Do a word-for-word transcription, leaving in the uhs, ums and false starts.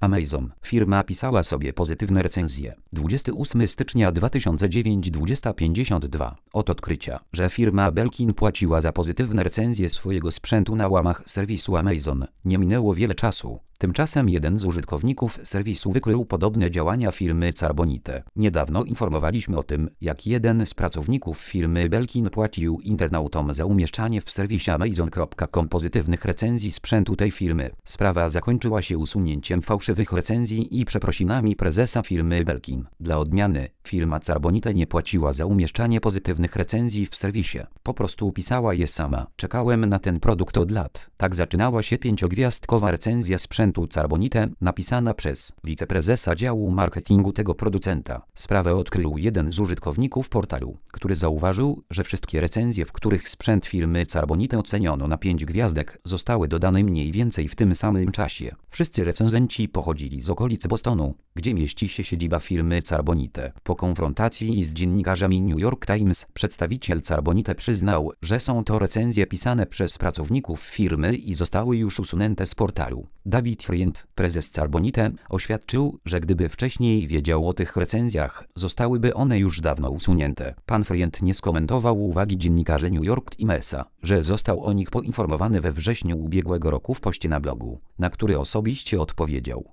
Amazon. Firma pisała sobie pozytywne recenzje. dwudziestego ósmego stycznia dwa tysiące dziewiątego dwudziesta pięćdziesiąt dwa. Od odkrycia, że firma Belkin płaciła za pozytywne recenzje swojego sprzętu na łamach serwisu Amazon, nie minęło wiele czasu. Tymczasem jeden z użytkowników serwisu wykrył podobne działania firmy Carbonite. Niedawno informowaliśmy o tym, jak jeden z pracowników firmy Belkin płacił internautom za umieszczanie w serwisie amazon kropka com pozytywnych recenzji sprzętu tej firmy. Sprawa zakończyła się usunięciem fałszywych recenzji i przeprosinami prezesa firmy Belkin. Dla odmiany, firma Carbonite nie płaciła za umieszczanie pozytywnych recenzji w serwisie. Po prostu pisała je sama. Czekałem na ten produkt od lat. Tak zaczynała się pięciogwiazdkowa recenzja sprzętu Carbonite, napisana przez wiceprezesa działu marketingu tego producenta. Sprawę odkrył jeden z użytkowników portalu, który zauważył, że wszystkie recenzje, w których sprzęt firmy Carbonite oceniono na pięć gwiazdek, zostały dodane mniej więcej w tym samym czasie. Wszyscy recenzenci pochodzili z okolic Bostonu, gdzie mieści się siedziba firmy Carbonite. Po konfrontacji z dziennikarzami New York Times, przedstawiciel Carbonite przyznał, że są to recenzje pisane przez pracowników firmy i zostały już usunięte z portalu. David Friend, prezes Carbonite, oświadczył, że gdyby wcześniej wiedział o tych recenzjach, zostałyby one już dawno usunięte. Pan Friend nie skomentował uwagi dziennikarzy New York Timesa, że został o nich poinformowany we wrześniu ubiegłego roku w poście na blogu, na który osobiście odpowiedział.